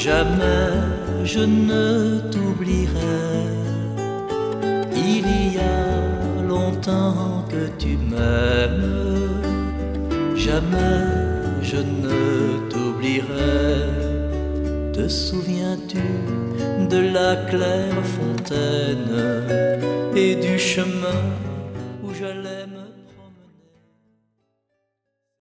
Jamais je ne t'oublierai. Il y a longtemps que tu m'aimes. Jamais je ne t'oublierai. Te souviens-tu de la claire fontaine et du chemin